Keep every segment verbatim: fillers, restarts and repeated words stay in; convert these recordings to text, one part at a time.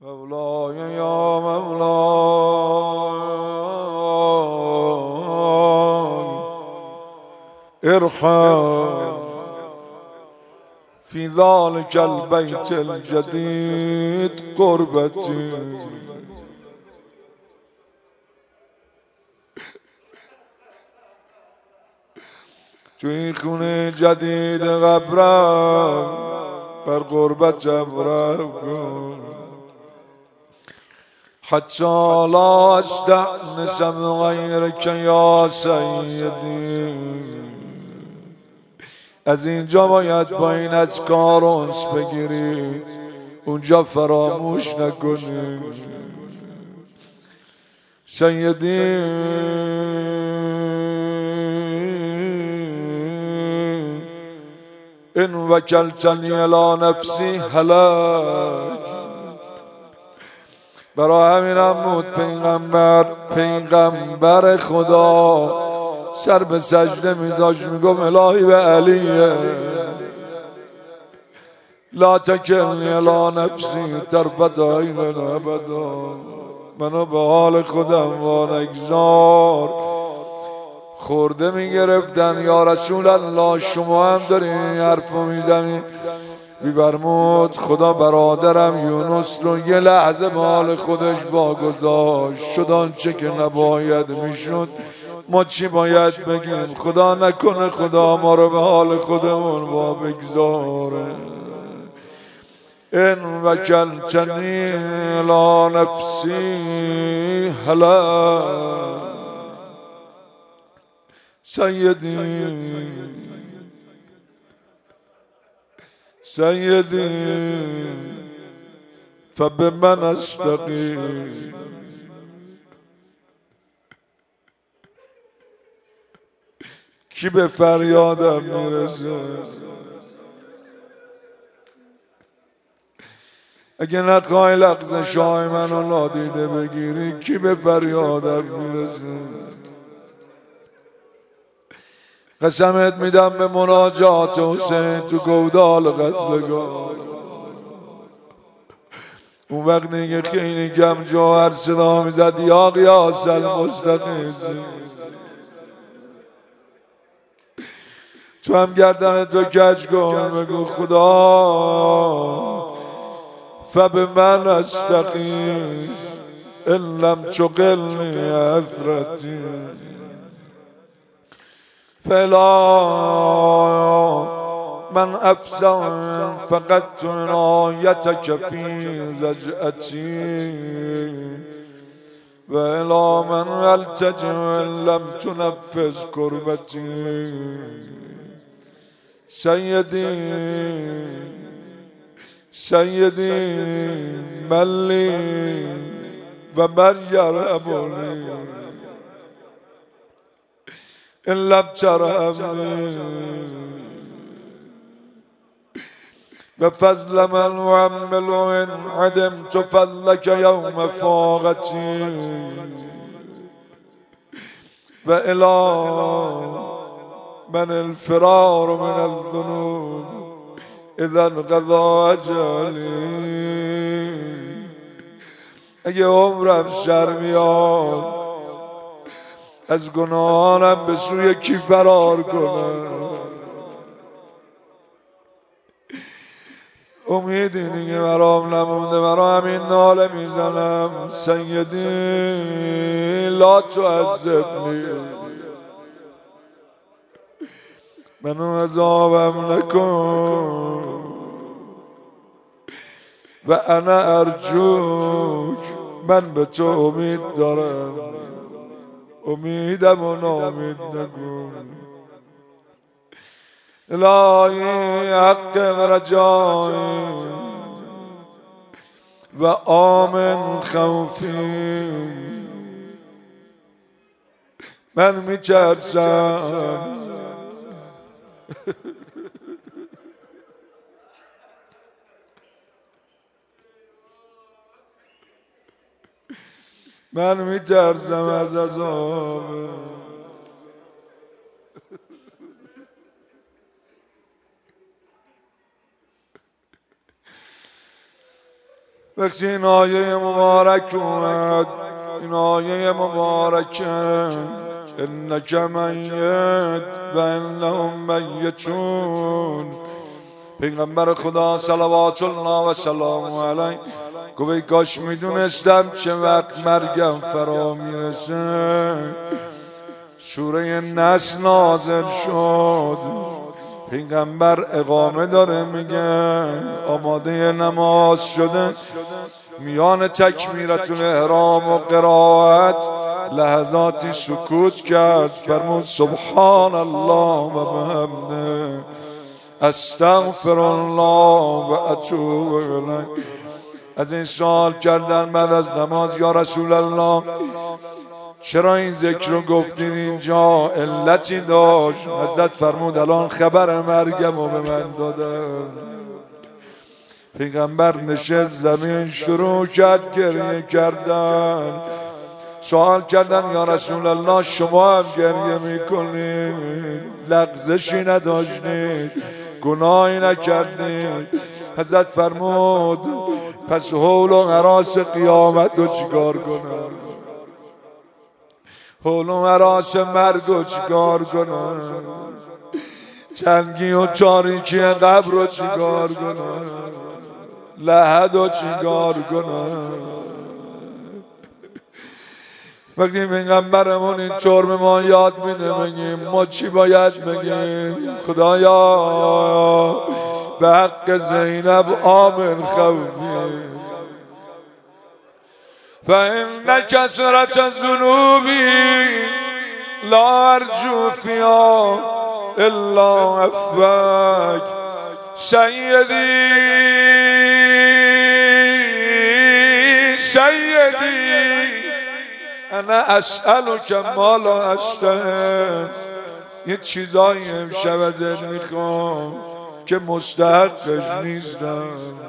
مولاي يا مولاي ارحم في ذلك البيت الجديد قربتي. توی خونه جدید قبرم بر قربت جبرم کن، حتی لا استأنس بغیرک یا سیدی. از اینجا باید با این از کار انس بگیرید، اونجا فراموش نکنید. سیدی ان وکلتنی الی نفسی هلک. برای همینم بود پیغمبر پیغمبر خدا سر به سجده میذاشت میگم الهی به علیه لا تکلنی الی نفسی طرفت عین ابدا. منو به حال خودم وانگذار. خورده میگرفتن یا رسول الله شما هم داری این حرفو میزنی؟ بی‌فرمود خدا برادرم یونس رو یه لحظه به حال خودش واگذاشت. شد آنچه که نباید میشد. ما چی باید بگیم؟ خدا نکنه خدا ما رو به حال خودمون وا بگذاره. ان وکلتنی الی نفسی هلا سیدی سیدی فبمن استقیم. کی به فریادم میرسه؟ اگه نخوای لغزش های منو نادیده بگیری کی به فریادم میرسه؟ قسمت میدم به مناجات حسین تو گودال قتلگاه. اون وقت دیگه خیلی گم جوهر صدا میزد یا قیاس المستقیم. تو هم گردن تو کج کن بگو خدا فبمن استقیم ان لم تقلنی اثرتی فلا من افزع فقدت عنایتک فی زجأتی و الی من التجئ ان لم تنفذ کربتی. سیدی سیدی ملی و من یرحمنی ان لم ترحمنی بفضل من اعمل ان عدمت فضلک یوم فاقتی و الی من الفرار من الذنوب اذا انقضى اجلی. اگه عمرم شر میاد از گناهانم به سوی کی فرار کنم؟ امیدی دیگه برام نمونده. برا همین ناله میزنم سیدی لا تعذبنی، منو عذابم نکن و انا ارجوک، من به تو امید دارم امیدم و نامید نکن. الهی حق رجایی و آمن خوفی. من میترسم من میترسم از عذاب. وقتی این آیه مبارک اومد، این آیه مبارک انک میت و انهم میتون، پیغمبر خدا صلوات الله و سلام علیه گوی کاش میدونستم چه وقت مرگم فرا میرسه. سوره نصر نازل شد، پیغمبر اقامه داره میگه آماده نماز شده، میان تکبیرت الاحرام و قرائت لحظاتی سکوت کرد، فرمود سبحان الله و بحمده استغفر الله و اتوب الیه. از این سوال کردن بعد از نماز یا رسول الله چرا این ذکر رو گفتید؟ اینجا علتی داشت. حضرت فرمود الان خبر مرگم رو به من دادن. پیغمبر نشست زمین شروع کرد گریه کردن. سوال کردن یا رسول الله شما هم گریه میکنید؟ لغزشی نداشتید؟ گناهی نکردید؟ حضرت فرمود پس حول و هراس قیامت رو چیکار کنم؟ حول و هراس مرگ رو چیکار کنم؟ تنگی و تاریکی قبر رو چیکار کنم؟ لحد رو چیکار کنم؟ وقتی پیغمبرمون این طور به ما یاد میده بگیم ما چی باید بگیم؟ خدایا به حق زینب آمن خوفی فإن کثرت ذنوبی لا ارجو فیها الا عفوک سیدی سیدی انا اسألک ما لا استحق. یه چیزایی امشب ازت میخوام که مستحقش نیستم،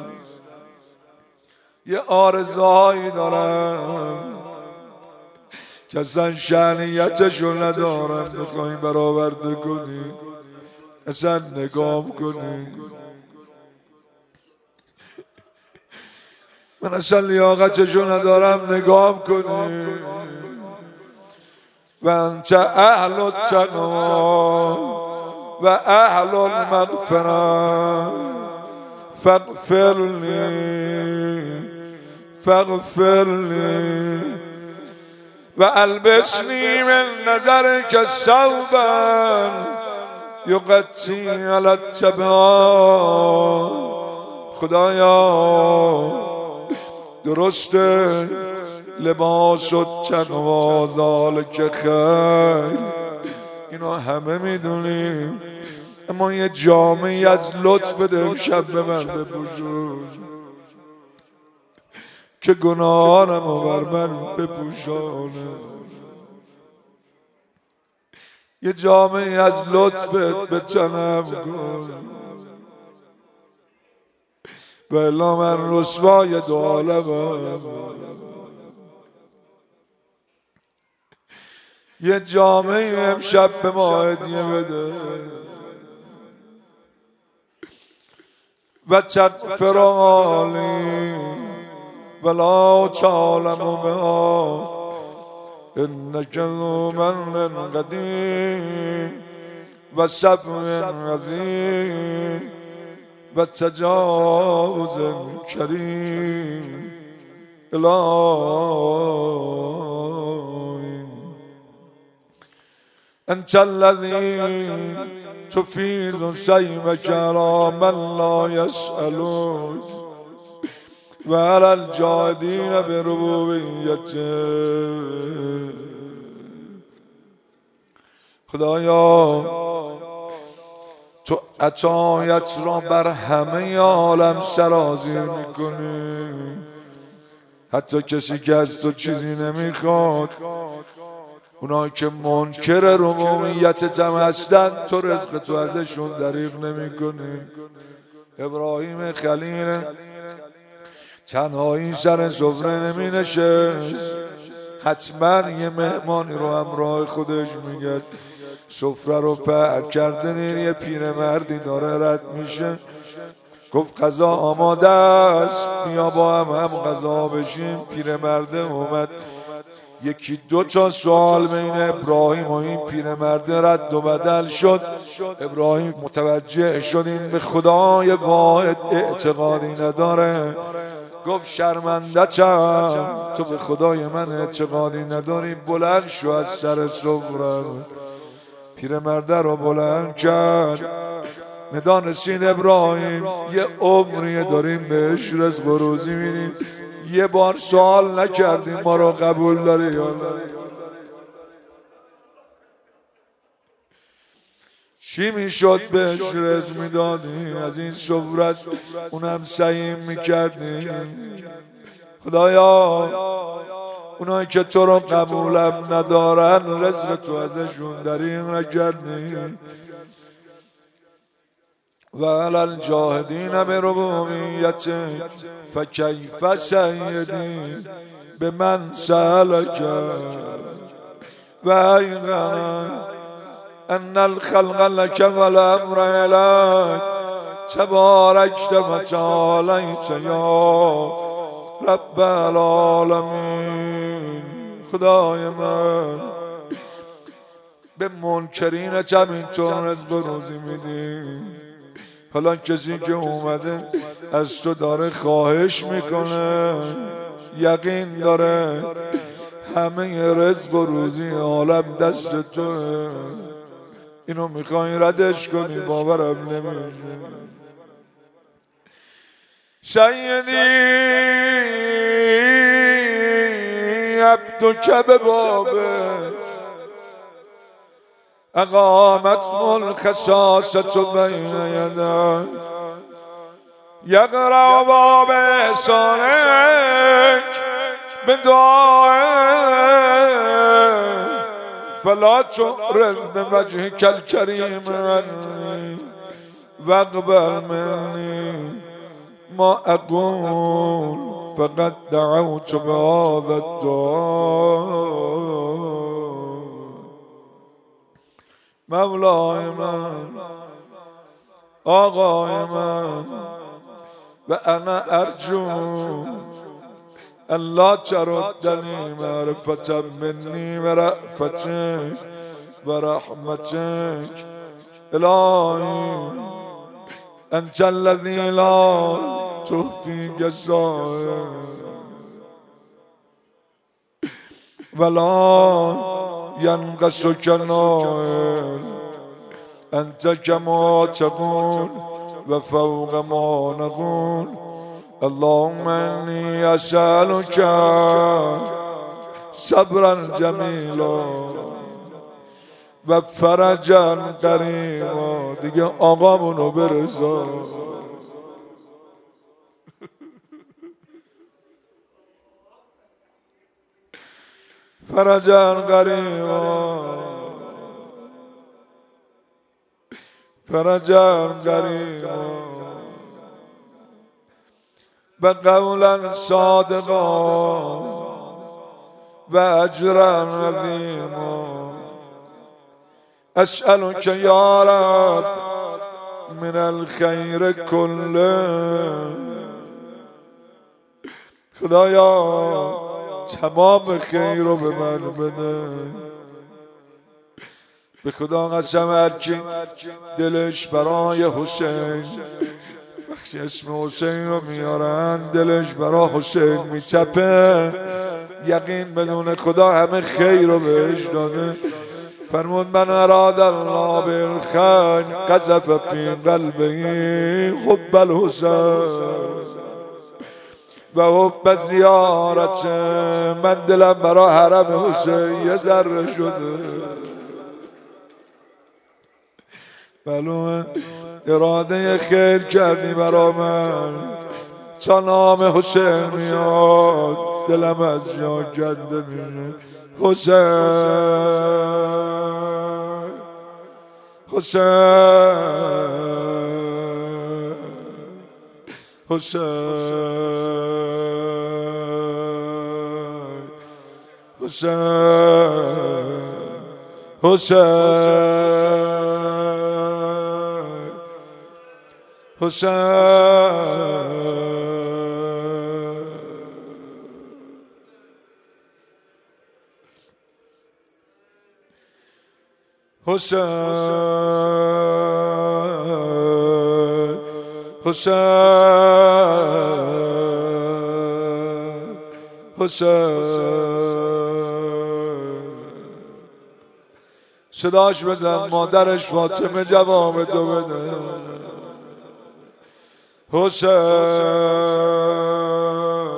یه آرزوهایی دارم که اصلا شأنیتشو ندارم، میخوایی برآورده کنی اصلا نگاه کنی. من اصلا لیاقتشو ندارم نگاه کنی. و انت اهل التقوی و اهل المغفرة فاغفر لی فاغفر لی و البسنی من نظرک ثوبا یغطی علی التبعات. خدایا درسته لباس و تقوا ذالک خیر، اینو همه میدونیم، اما یه جامعی از لطف بده امشب به من بپوشون که گناهانم رو بر من بپوشانه. یه جامعی از لطفت به تنم کن و الا من رسوای دو عالمم. یه جامعی امشب به ما هدیه بده و تغفر عالی ولا تعلم بها انک ذو من قدیم و صبر عظیم و تجاوز کریم. الهی انت الذی تفیض سیمک علی من لا یسألوک و علی الجاهدین بربوبیته. خدایا تو عطایت را بر همه عالم سرازیر میکنی، حتی کسی که از تو چیزی نمیخواد، اونایی که منکر ربوبیتت هم هستن تو رزق تو ازشون دریغ نمیکنی. ابراهیم خلیل تنهایی سر سفره نمی نشست، حتما یه مهمانی رو همراه خودش میگرد. سفره رو پر کرده دید یه پیرمردی داره رد میشه، گفت غذا آماده است، بیا با هم هم غذا بشیم. پیرمرده اومد، یکی دو تا سوال بین ابراهیم و این پیرمرده رد و بدل شد. ابراهیم متوجه شد این به خدای واحد اعتقادی نداره. گفت شرمنده‌ام، تو به خدای من اعتقادی نداری، بلند شو از سر سفره. پیرمرده رو بلند کرد. ندان رسید ابراهیم یه عمریه داریم بهش رزق و روزی میدیم، یه بار سوال نکردیم ما رو قبول داری یا نه؟ چی میشد بهش رزق میدادی؟ از این سفرت اونم سعیم میکردی. خدایا اونایی که تو رو قبولم ندارن رزق تو ازشون دریغ نکردی. و علی الجاهدین بربوبیت فکیف سیدی به من سألک و ایقنا ان الخلق لک والامر الیک تبارکت و تعالیت یا رب العالمین. خدای من به منکرینت هم اینطور رزق و روزی میدی. حالا کسی که اومده از تو داره خواهش میکنه، یقین داره همه رزق و روزی عالم دست توه، اینو میخوای ردش کنی، باورم نمیشه. سیدی عبدک ببابه اقامت الخصاصة بین یدیک یقرأ باب احسانک بدعائک فلا تعرض بوجهک الکریم عنی واقبل منی ما اقول فقد دعوت بهذا الدعاء. مولای من، آقای من، و انا ارجو الله تردنی معرفة منی و رأفتک و رحمتک. الهی انت الذی لا تخفی جزائک ولا ینقص نائل، انت کما تقول و فوق ما نقول. اللهم انی اسألک صبرا جمیلا و فرجا قریبا. دیگه آقامونو برسا. فرجا قریبا، فرجا قریبا و قولا صادقا و اجرا عظیما. اسألك یا رب من الخیر کله. خدایا تمام خیر رو به من بده. به خدا قسم هر کی دلش برای حسین، وقتی اسم حسین رو میارن دلش برای حسین میچپه، یقین بدون خدا همه خیر رو بهش داده. فرمود من اراد الله بالخیر قذف فی قلبه حب الحسین و حب زیارت. من دلم برای حرم حسین یه ذره شده. معلومه اراده خیر کردی برا من، تا نام حسین میاد دلم از جا کنده میشه. حسین حسین حسین حسین حسین حسین حسین حسین حسین صداش بزن مادرش فاطمه جواب تو بده حسین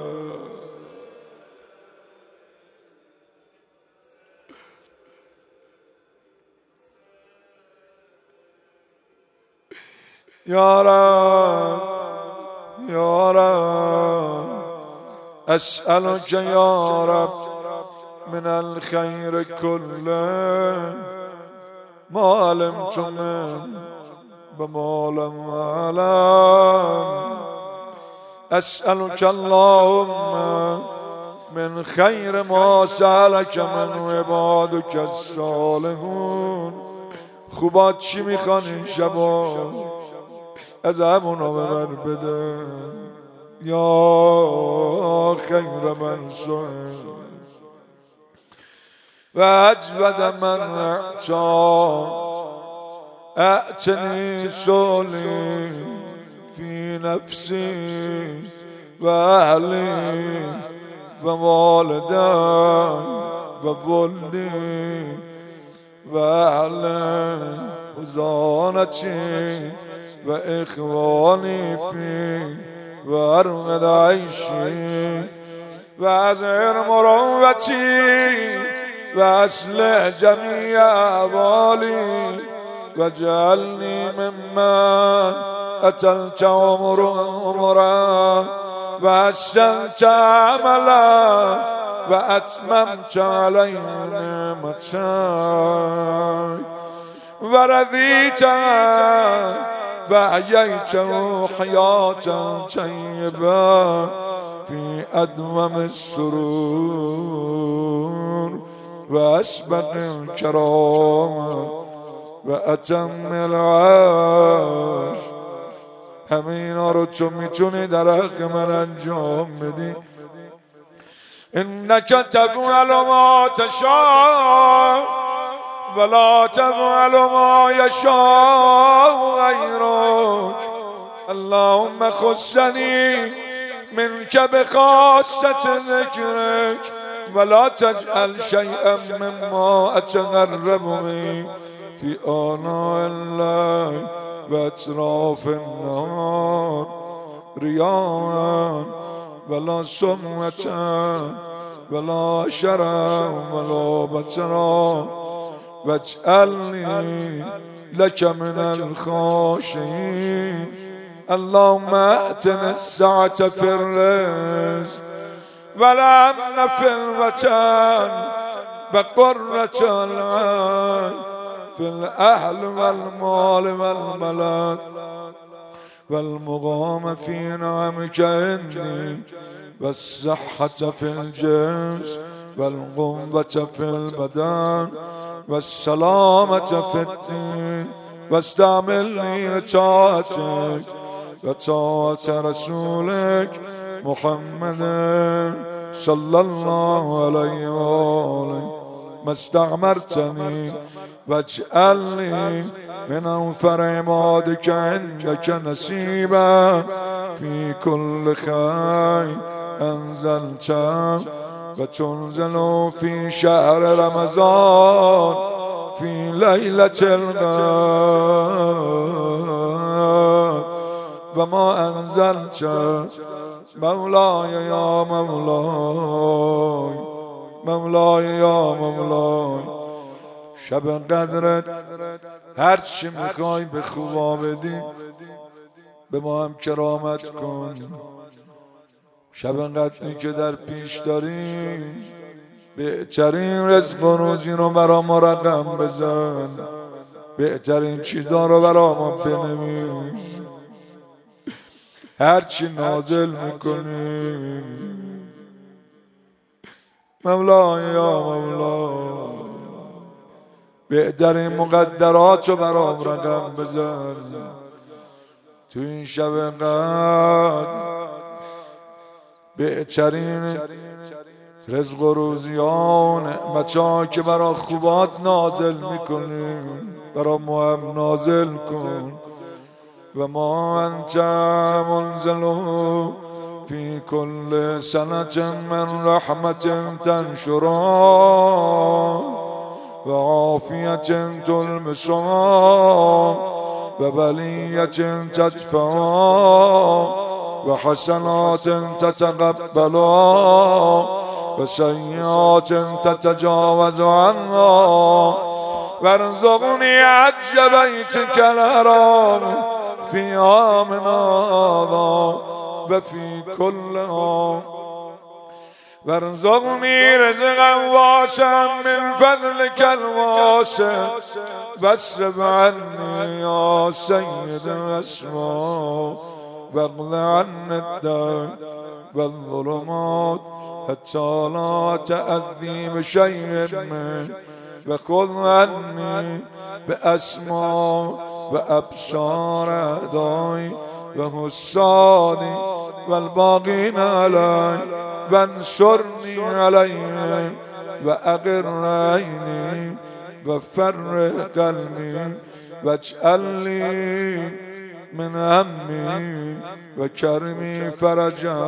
یا رب یا رب اسألك یا رب من الخير كله ما علمت منه وما لم أعلم أسألك اللهم من خير ما سألك من عبادك الصالحون. خوبات چی میخوان این شبا از همونا به من بده یا خیر من سوء و اجود من اعطا اعتني سولي في نفسي وأهلي ووالدي وولدي وأهلي وزانتي وإخواني في وأرغد عيشي وأزهر مروتي وأصلح جميع أحوالي واجعلني ممن أتلت عمرا وأحسنت عملا وأتممت عليه نعمتك ورضيت وأحييته حياة طيبة في أدوم السرور وأسبق الكرامة وأتم العاش. همه اینا رو تو میتونی در حق من انجام بدی. انک تفعل ما تشاء ولا تفعل ما یشاء غیرک. اللهم خصنی منك بخاصة ذکرک ولا تجعل شيئا مما أتقرب به في آناء الليل وأطراف النهار رياء ولا سمعة ولا شرا ولا بطرا واجعلني لك من الخاشعين. اللهم أتنا السعة في الرزق والأمن في الوطن وقرة العين في الأهل والمال والبلد والمقام في نعمك عندي والصحة في الجسم والقوة في البدن والسلامة في الدين واستعملني لطاعتك وطاعة رسولك محمد صلى الله عليه وآله ما استعمرتني واجعلني من أوفر عبادك عندك نصيبا في كل خير أنزلته وتنزل في شهر رمضان في ليلة القدر وما أنزلت مولاي يا مولاي مولاي يا مولاي. شب قدرت هر چی میخوای به خوبا بدی به ما هم کرامت کن. شب قدری که در پیش داری بهترین رزق و روزی رو برا ما رقم بزن، بهترین چیزا رو برا ما بنویس. هرچی نازل میکنی مولای یا مولا بهترین مقدرات رو برام رقم بزن. تو این شب قدر بهترین رزق و روزی ها و نعمت‌ها که برا خوبات نازل میکنی برا ما هم نازل کن. و ما انت منزل فی کل سنة من رحمت تنشرا و عافیت تلمسا و بلیت تدفعا و حسنات تتقبلا و سیئات تتجاوز عنها وارزقنی حج بیتک الحرام فی عامنا هذا و فی کل عام وارزقنی رزقا واسعا من فضلک الواسع واصرف عنی یا سید الاسماء واغض عني الدين والظلمات حتى لا تأذي بشيء منه وخذ عني بأسماء وأبصار أعدائي وحسادي والباقين علي وانصرني عليهم وأقر عيني وفرق قلبي واجعل لي من همي وكرمي فرجا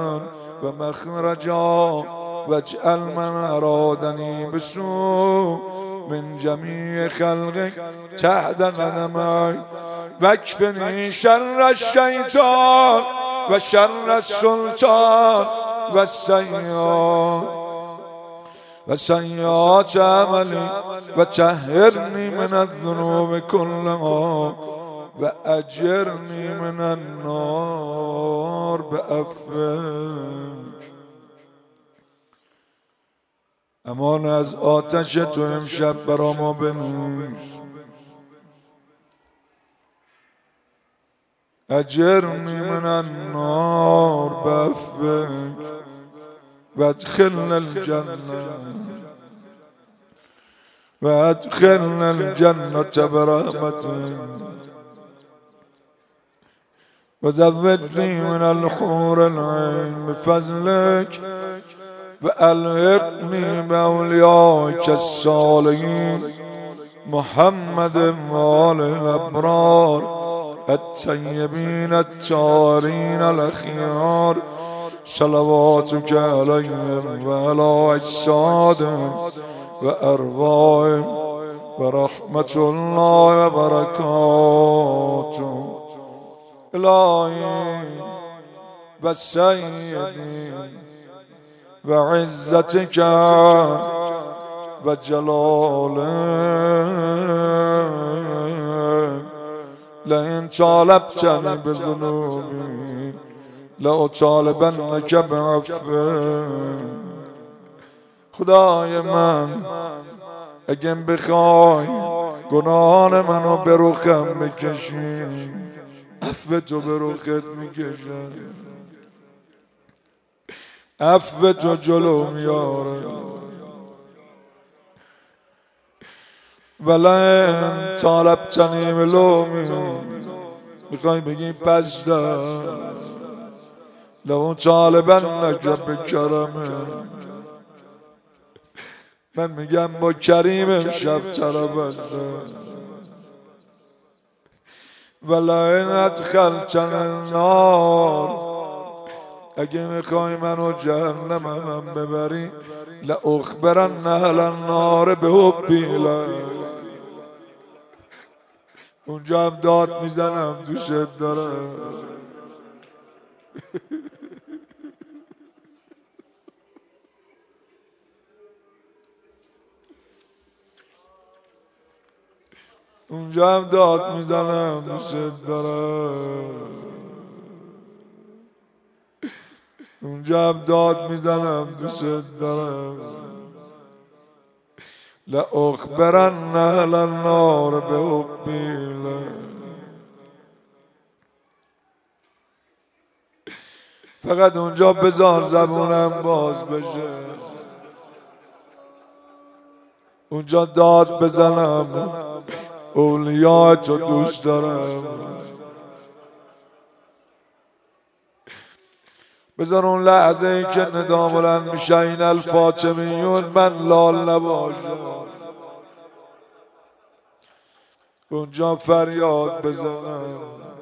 ومخرجا واجعل من أرادني بسوء من جميع خلقك تحت قدمي واكفني شر الشيطان وشر السلطان والسيئات وسيئات عملي وطهرني من الذنوب كلها وأجرني من النار بأفواج. امان از آتش تو امشب برا ما بنوش. اجرنی من النار بأفواج وادخلنا الجنة وادخلنا الجنة برحمتك وزودني من الحور العين بفضلك وألحقني بأوليائك الصالحين محمد وآل الأبرار الطيبين الطاهرين الأخيار صلواتك عليهم وعلى أجسادهم وأرواحهم ورحمة الله وبركاته. إلهي وسيدي وعزتك وجلالك لئن طالبتني بذنوبي لأطالبنك بعفوك. خدای من اگه بخوای گناهان منو به رخم بکشی عفو تو به رخت میکشم عفو تو جلو میاره ولئن طالبتنی بلومی میخوای بگی پس در لو طالبنک بکرمه من میگم با کریم امشب طرفت ولئن ادخلتنی النار اگه میخوای منو جهنم هم ببری لأخبرن اهل النار بحبی لک اونجا هم داد میزنم دوشت دارم اونجا هم داد میزنم دوست دارم اونجا هم داد میزنم دوست دارم لأخبرن اهل النار بحبی لک. فقط اونجا بذار زبونم باز بشه اونجا داد بزنم اولیاء تو دوست دارم بذار اون لحظه ای که ندا بلند میشه این الفاطمیون من لال نباشم، اونجا فریاد بزنم.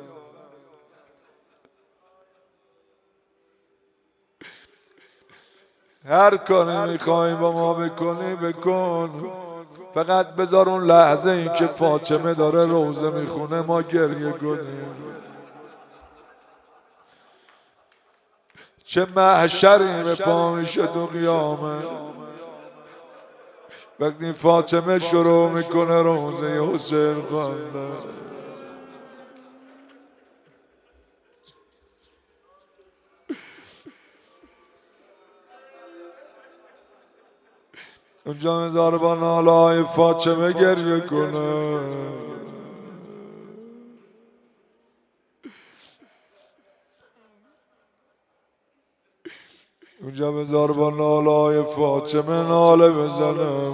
هر کاری میخوای با ما بکنی بکن، فقط بذار اون لحظه این که فاطمه داره روزه میخونه ما گریه کنیم. چه محشری به پا میشه تو قیامت وقتی فاطمه شروع میکنه روزه حسین خواندن. اونجا مزار با نالای فاطمه گریه کنه. اونجا بذار با نالای فاطمه ناله بزنه.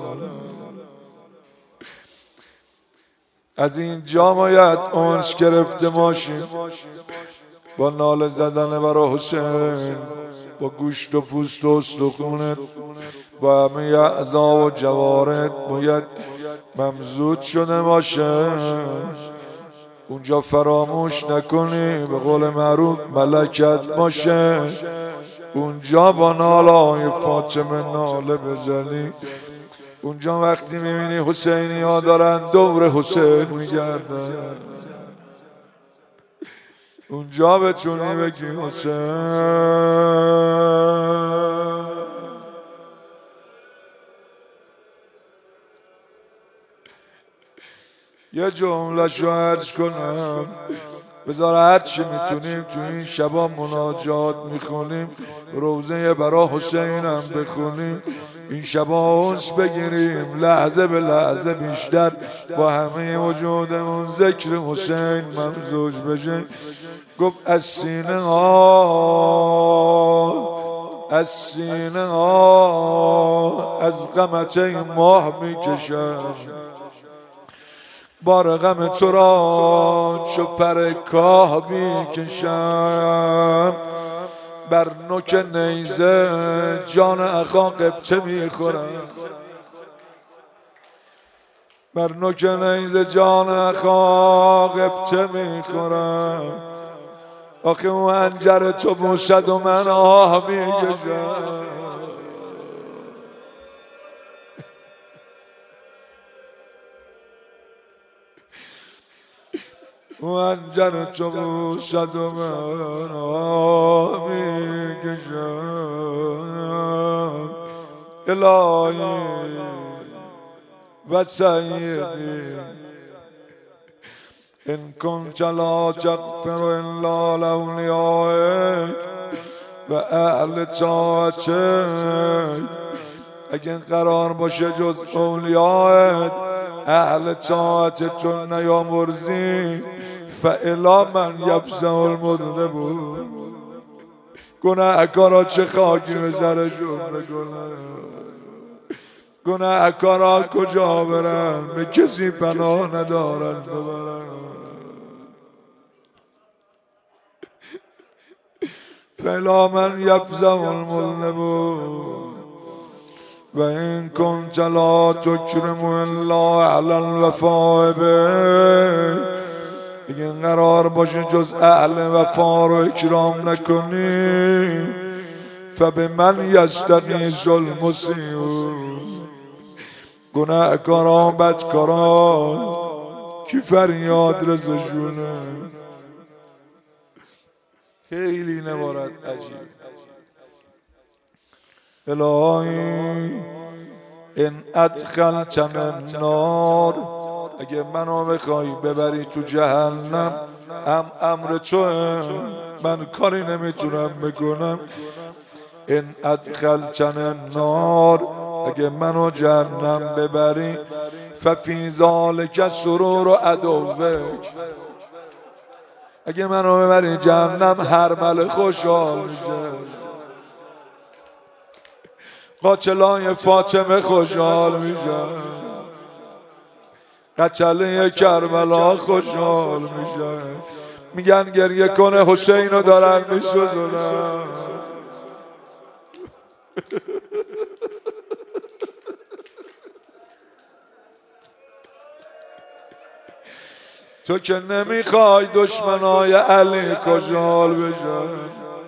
از اینجا باید اونش گرفته ماشین با ناله زدن برای حسین، با گوشت و پوست و استخونت با همه اعضا و جوارت باید ممزود شده باشه. اونجا فراموش نکنی به قول معروف ملکت باشه. اونجا با نالای فاطمه ناله بزنی. اونجا وقتی میبینی حسینی ها دارن دور حسین میگردن، اونجا بتونی بگی حسین. یه جمله شو عرض کنم، بذار هر چی میتونیم تو این شبا مناجات میخونیم، روزه برا حسینم بخونیم، این شبا انس بگیریم لحظه به لحظه بیشتر با همه وجودمون ذکر حسین ممزوج بشه. گفت از سینه ها از سینه ها از غمت ماه میکشم، بار غم تو را چو پر کاه میکشم، بر نوک نیزه جان اخا قبطه میخورم، بر نوک نیزه جان اخا قبطه میخورم. آخه اون انجر تو بوسد و من آه میکشم، و انجر تو بوسد و من آه میکشم. الهی و سیدی ان کنت لا تغفر الا لاولیائک و اهل طاعتک، اگه قرار باشه جز اولیائت اهل طاعت تو نیامرزی، فالا من یفزع المذنبون، گناهکارا چه خاکی به سرشون بکنن، گناهکارا کجا برن، به کسی پناه ندارن ببرن. فالا من یفزع المذنبون و این کنت لا تکرم الا علی الوفاء به، اگه قرار باشه جز اهل وفا رو اکرام نکنی، فبمن یستغیث المسیء، گناهکاران بدکاران کی فریاد رسشونه. خیلی نبارد عجیب. الهی ان ادخلتن النار، اگه منو بخوای ببری تو جهنم هم امر توه، من کاری نمیتونم بکنم. ان ادخلتن النار، اگه منو جهنم ببری، ففی ذالک سرور و عدوک، اگه منو ببری جهنم هر مل خوشحال میشه، قاتلای فاطمه خوشحال میشه، قتله کربلا خوشحال میشه، میگن گریه کنه حسینو دارن میسوزونن. تو که نمیخوای دشمنای علی کجال بشن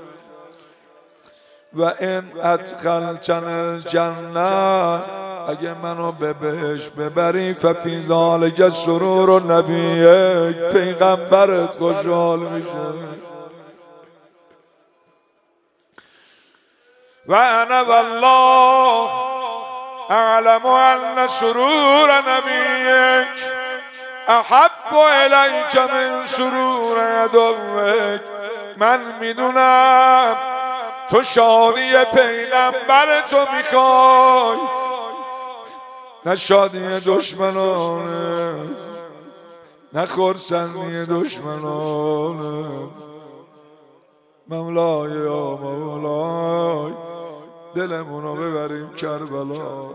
و این ادخلتن الجنه اگه منو به بهش ببری ففی ذالک سرور و نبیک پیغمبرت خوشحال میشه و انا والله اعلم ان سرور نبیک احب الیک من سرور عدوک من میدونم تو شادی پیغمبر تو میخوای نه شادی دشمنانه نه خرسندی دشمنانه مولای یا مولای دلمونو ببریم کربلا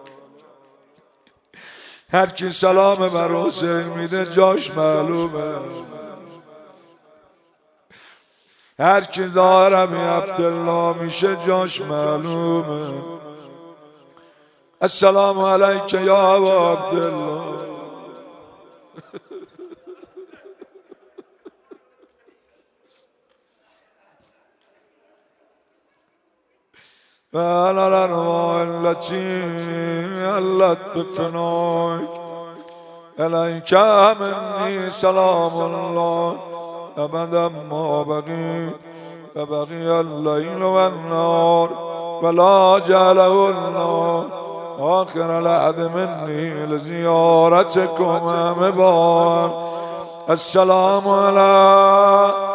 هر کی سلام بر حسین میده جاش معلومه هر کی ظاهرمی عبدالله میشه جاش معلومه السلام علیک یا ابا عبدالله وعلى الأرواح التي علت بفنائك إليك مني سلام الله أبدا ما بقيت فبقي الليل والنهار ولا جعله النار آخر العهد مني لزيارتكم أمبار السلام على